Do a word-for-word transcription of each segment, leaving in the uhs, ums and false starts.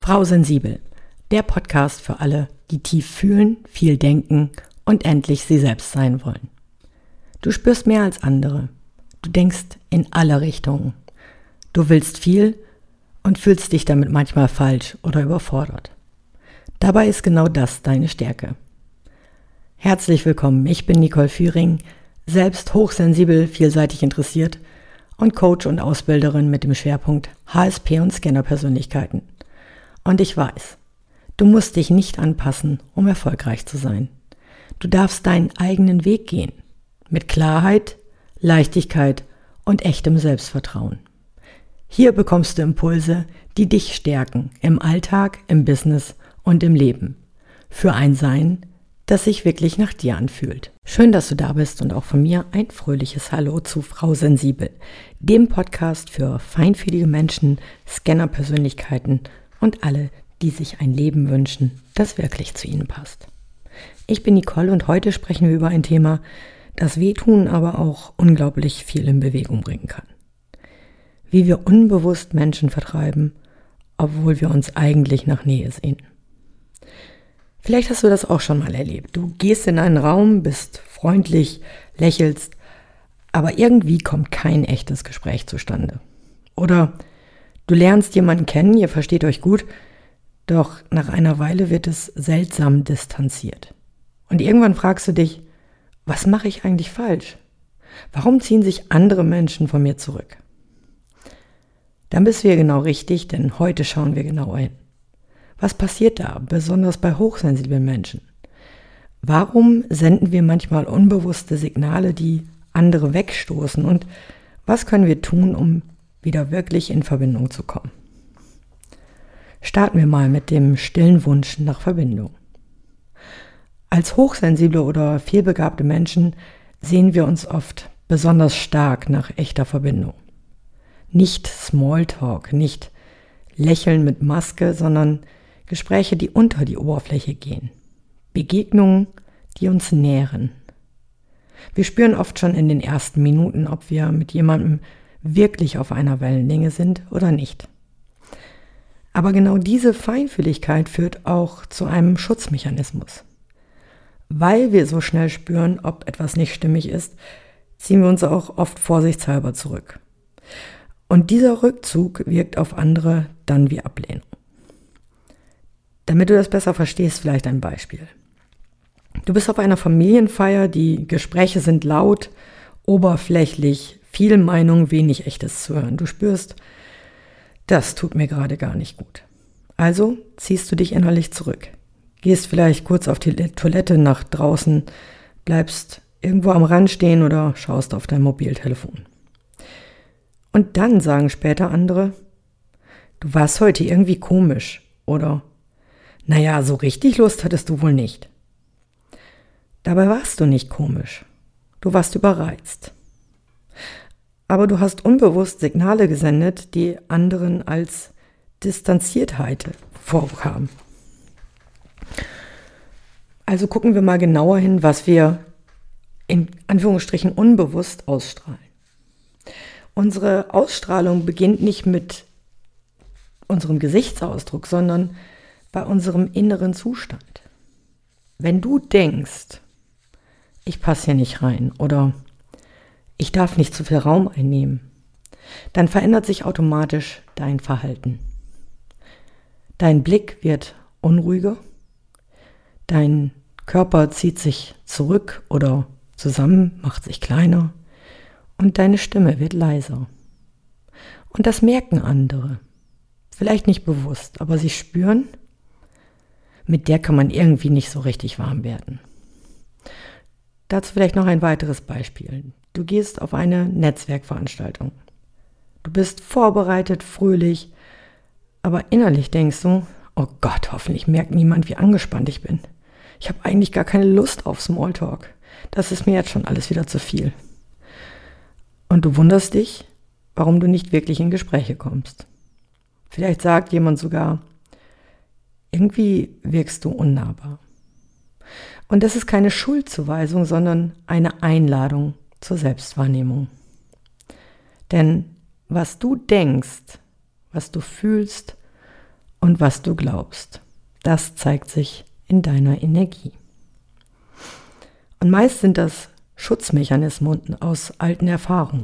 Frau Sensibel, der Podcast für alle, die tief fühlen, viel denken und endlich sie selbst sein wollen. Du spürst mehr als andere. Du denkst in alle Richtungen. Du willst viel und fühlst dich damit manchmal falsch oder überfordert. Dabei ist genau das deine Stärke. Herzlich willkommen, ich bin Nicole Führing, selbst hochsensibel, vielseitig interessiert und Coach und Ausbilderin mit dem Schwerpunkt H S P und Scanner-Persönlichkeiten. Und ich weiß, du musst dich nicht anpassen, um erfolgreich zu sein. Du darfst deinen eigenen Weg gehen, mit Klarheit, Leichtigkeit und echtem Selbstvertrauen. Hier bekommst du Impulse, die dich stärken, im Alltag, im Business und im Leben. Für ein Sein, das sich wirklich nach dir anfühlt. Schön, dass du da bist und auch von mir ein fröhliches Hallo zu Frau Sensibel, dem Podcast für feinfühlige Menschen, Scanner-Persönlichkeiten und alle, die sich ein Leben wünschen, das wirklich zu ihnen passt. Ich bin Nicole und heute sprechen wir über ein Thema, das Wehtun, aber auch unglaublich viel in Bewegung bringen kann. Wie wir unbewusst Menschen vertreiben, obwohl wir uns eigentlich nach Nähe sehen. Vielleicht hast du das auch schon mal erlebt. Du gehst in einen Raum, bist freundlich, lächelst, aber irgendwie kommt kein echtes Gespräch zustande. Oder du lernst jemanden kennen, ihr versteht euch gut, doch nach einer Weile wird es seltsam distanziert. Und irgendwann fragst du dich, was mache ich eigentlich falsch? Warum ziehen sich andere Menschen von mir zurück? Dann bist du hier genau richtig, denn heute schauen wir genauer hin. Was passiert da, besonders bei hochsensiblen Menschen? Warum senden wir manchmal unbewusste Signale, die andere wegstoßen? Und was können wir tun, um wieder wirklich in Verbindung zu kommen? Starten wir mal mit dem stillen Wunsch nach Verbindung. Als hochsensible oder vielbegabte Menschen sehen wir uns oft besonders stark nach echter Verbindung. Nicht Smalltalk, nicht Lächeln mit Maske, sondern Gespräche, die unter die Oberfläche gehen. Begegnungen, die uns nähren. Wir spüren oft schon in den ersten Minuten, ob wir mit jemandem wirklich auf einer Wellenlänge sind oder nicht. Aber genau diese Feinfühligkeit führt auch zu einem Schutzmechanismus. Weil wir so schnell spüren, ob etwas nicht stimmig ist, ziehen wir uns auch oft vorsichtshalber zurück. Und dieser Rückzug wirkt auf andere dann wie Ablehnung. Damit du das besser verstehst, vielleicht ein Beispiel. Du bist auf einer Familienfeier, die Gespräche sind laut, oberflächlich, viel Meinung, wenig Echtes zu hören. Du spürst, das tut mir gerade gar nicht gut. Also ziehst du dich innerlich zurück. Gehst vielleicht kurz auf die Toilette nach draußen, bleibst irgendwo am Rand stehen oder schaust auf dein Mobiltelefon. Und dann sagen später andere, du warst heute irgendwie komisch oder naja, so richtig Lust hattest du wohl nicht. Dabei warst du nicht komisch. Du warst überreizt. Aber du hast unbewusst Signale gesendet, die anderen als Distanziertheit vorkamen. Also gucken wir mal genauer hin, was wir in Anführungsstrichen unbewusst ausstrahlen. Unsere Ausstrahlung beginnt nicht mit unserem Gesichtsausdruck, sondern bei unserem inneren Zustand. Wenn du denkst, ich passe hier nicht rein oder ich darf nicht zu viel Raum einnehmen, dann verändert sich automatisch dein Verhalten. Dein Blick wird unruhiger, dein Körper zieht sich zurück oder zusammen, macht sich kleiner und deine Stimme wird leiser. Und das merken andere. Vielleicht nicht bewusst, aber sie spüren, mit der kann man irgendwie nicht so richtig warm werden. Dazu vielleicht noch ein weiteres Beispiel. Du gehst auf eine Netzwerkveranstaltung. Du bist vorbereitet, fröhlich, aber innerlich denkst du, oh Gott, hoffentlich merkt niemand, wie angespannt ich bin. Ich habe eigentlich gar keine Lust auf Smalltalk. Das ist mir jetzt schon alles wieder zu viel. Und du wunderst dich, warum du nicht wirklich in Gespräche kommst. Vielleicht sagt jemand sogar, irgendwie wirkst du unnahbar. Und das ist keine Schuldzuweisung, sondern eine Einladung zur Selbstwahrnehmung. Denn was du denkst, was du fühlst und was du glaubst. Das zeigt sich in deiner Energie. Und meist sind das Schutzmechanismen aus alten Erfahrungen.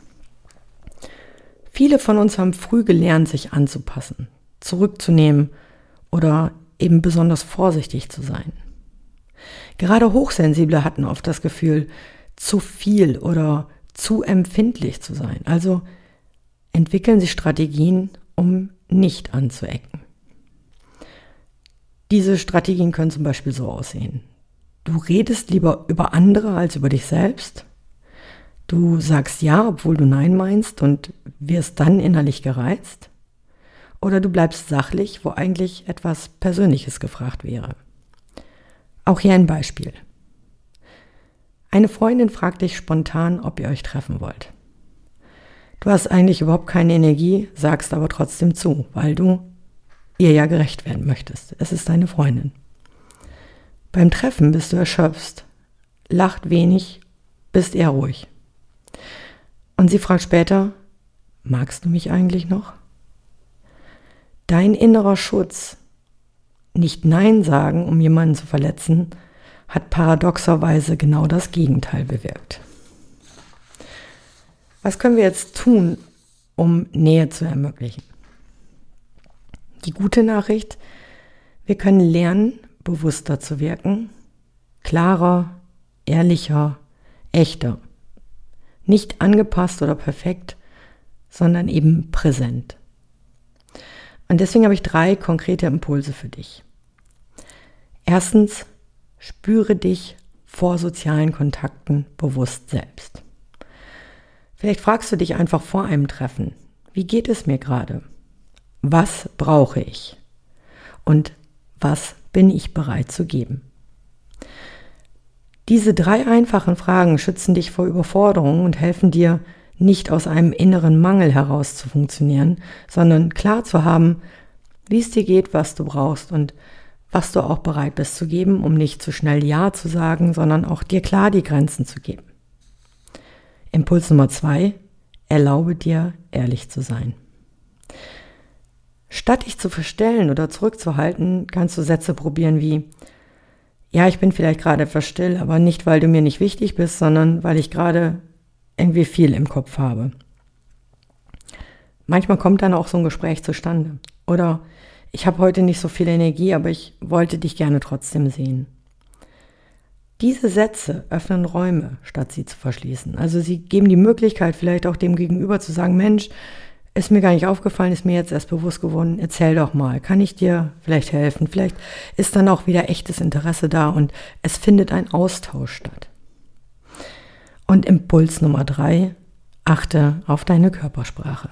Viele von uns haben früh gelernt, sich anzupassen, zurückzunehmen oder eben besonders vorsichtig zu sein. Gerade Hochsensible hatten oft das Gefühl, zu viel oder zu empfindlich zu sein. Also entwickeln sie Strategien, um nicht anzuecken. Diese Strategien können zum Beispiel so aussehen. Du redest lieber über andere als über dich selbst. Du sagst ja, obwohl du nein meinst und wirst dann innerlich gereizt. Oder du bleibst sachlich, wo eigentlich etwas Persönliches gefragt wäre. Auch hier ein Beispiel. Eine Freundin fragt dich spontan, ob ihr euch treffen wollt. Du hast eigentlich überhaupt keine Energie, sagst aber trotzdem zu, weil du ihr ja gerecht werden möchtest. Es ist deine Freundin. Beim Treffen bist du erschöpft, lacht wenig, bist eher ruhig. Und sie fragt später, magst du mich eigentlich noch? Dein innerer Schutz, nicht Nein sagen, um jemanden zu verletzen, hat paradoxerweise genau das Gegenteil bewirkt. Was können wir jetzt tun, um Nähe zu ermöglichen? Die gute Nachricht, wir können lernen, bewusster zu wirken, klarer, ehrlicher, echter. Nicht angepasst oder perfekt, sondern eben präsent. Und deswegen habe ich drei konkrete Impulse für dich. Erstens, spüre dich vor sozialen Kontakten bewusst selbst. Vielleicht fragst du dich einfach vor einem Treffen, wie geht es mir gerade? Was brauche ich? Und was bin ich bereit zu geben? Diese drei einfachen Fragen schützen dich vor Überforderung und helfen dir, nicht aus einem inneren Mangel heraus zu funktionieren, sondern klar zu haben, wie es dir geht, was du brauchst und was du auch bereit bist zu geben, um nicht zu schnell Ja zu sagen, sondern auch dir klar die Grenzen zu geben. Impuls Nummer zwei, erlaube dir, ehrlich zu sein. Statt dich zu verstellen oder zurückzuhalten, kannst du Sätze probieren wie, ja, ich bin vielleicht gerade etwas still, aber nicht, weil du mir nicht wichtig bist, sondern weil ich gerade irgendwie viel im Kopf habe. Manchmal kommt dann auch so ein Gespräch zustande. Oder ich habe heute nicht so viel Energie, aber ich wollte dich gerne trotzdem sehen. Diese Sätze öffnen Räume, statt sie zu verschließen. Also sie geben die Möglichkeit, vielleicht auch dem Gegenüber zu sagen, Mensch, ist mir gar nicht aufgefallen, ist mir jetzt erst bewusst geworden, erzähl doch mal, kann ich dir vielleicht helfen? Vielleicht ist dann auch wieder echtes Interesse da und es findet ein Austausch statt. Und Impuls Nummer drei, achte auf deine Körpersprache.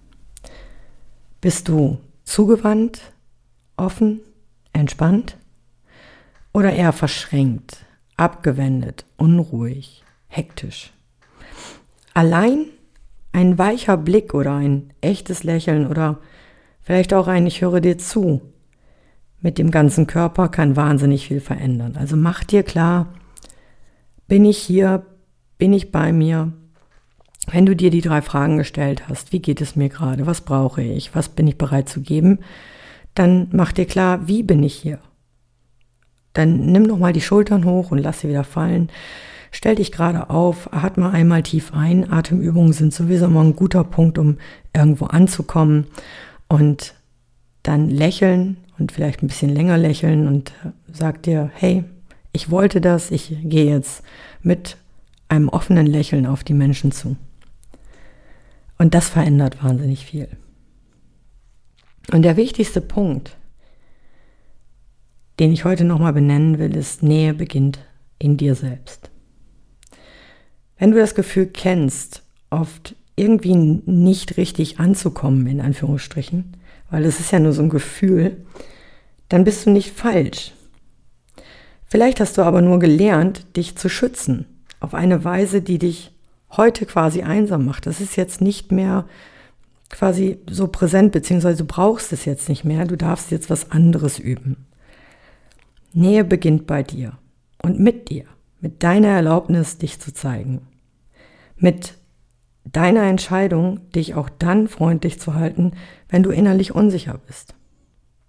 Bist du zugewandt, offen, entspannt oder eher verschränkt, abgewendet, unruhig, hektisch? Allein ein weicher Blick oder ein echtes Lächeln oder vielleicht auch ein Ich höre dir zu mit dem ganzen Körper kann wahnsinnig viel verändern. Also mach dir klar, bin ich hier, bin ich bei mir? Wenn du dir die drei Fragen gestellt hast, wie geht es mir gerade, was brauche ich, was bin ich bereit zu geben, dann mach dir klar, wie bin ich hier? Dann nimm nochmal die Schultern hoch und lass sie wieder fallen. Stell dich gerade auf, atme einmal tief ein. Atemübungen sind sowieso immer ein guter Punkt, um irgendwo anzukommen. Und dann lächeln und vielleicht ein bisschen länger lächeln und sag dir, hey, ich wollte das, ich gehe jetzt mit einem offenen Lächeln auf die Menschen zu. Und das verändert wahnsinnig viel. Und der wichtigste Punkt, den ich heute nochmal benennen will, ist, Nähe beginnt in dir selbst. Wenn du das Gefühl kennst, oft irgendwie nicht richtig anzukommen, in Anführungsstrichen, weil es ist ja nur so ein Gefühl, dann bist du nicht falsch. Vielleicht hast du aber nur gelernt, dich zu schützen, auf eine Weise, die dich heute quasi einsam macht. Das ist jetzt nicht mehr quasi so präsent, beziehungsweise du brauchst es jetzt nicht mehr, du darfst jetzt was anderes üben. Nähe beginnt bei dir und mit dir. Mit deiner Erlaubnis, dich zu zeigen. Mit deiner Entscheidung, dich auch dann freundlich zu halten, wenn du innerlich unsicher bist.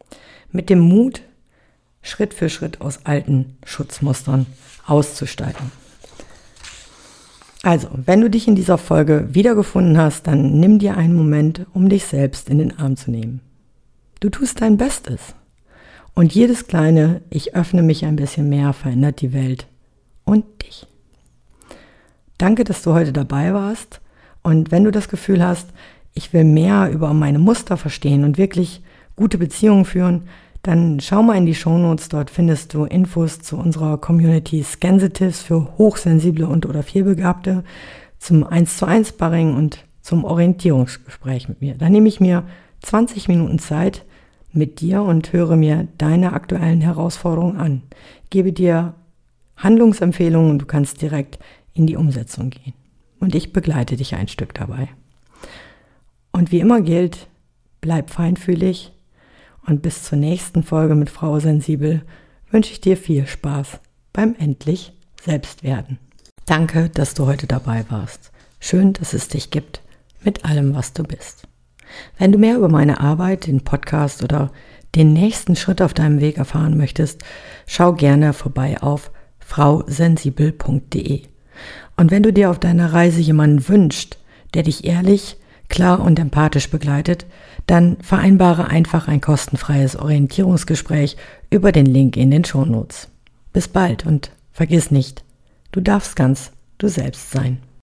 mit dem Mut, Schritt für Schritt aus alten Schutzmustern auszusteigen. Also, wenn du dich in dieser Folge wiedergefunden hast, dann nimm dir einen Moment, um dich selbst in den Arm zu nehmen. Du tust dein Bestes. Und jedes kleine Ich öffne mich ein bisschen mehr verändert die Welt und dich. Danke, dass du heute dabei warst. Und wenn du das Gefühl hast, ich will mehr über meine Muster verstehen und wirklich gute Beziehungen führen, dann schau mal in die Shownotes, dort findest du Infos zu unserer Community Scansitives für Hochsensible und oder Fehlbegabte, zum eins zu eins Sparring und zum Orientierungsgespräch mit mir. Da nehme ich mir zwanzig Minuten Zeit mit dir und höre mir deine aktuellen Herausforderungen an, gebe dir Handlungsempfehlungen und du kannst direkt in die Umsetzung gehen. Und ich begleite dich ein Stück dabei. Und wie immer gilt, bleib feinfühlig. Und bis zur nächsten Folge mit Frau Sensibel wünsche ich dir viel Spaß beim endlich Selbstwerden. Danke, dass du heute dabei warst. Schön, dass es dich gibt mit allem, was du bist. Wenn du mehr über meine Arbeit, den Podcast oder den nächsten Schritt auf deinem Weg erfahren möchtest, schau gerne vorbei auf frau sensibel punkt de. Und wenn du dir auf deiner Reise jemanden wünschst, der dich ehrlich, klar und empathisch begleitet, dann vereinbare einfach ein kostenfreies Orientierungsgespräch über den Link in den Shownotes. Bis bald und vergiss nicht, du darfst ganz du selbst sein.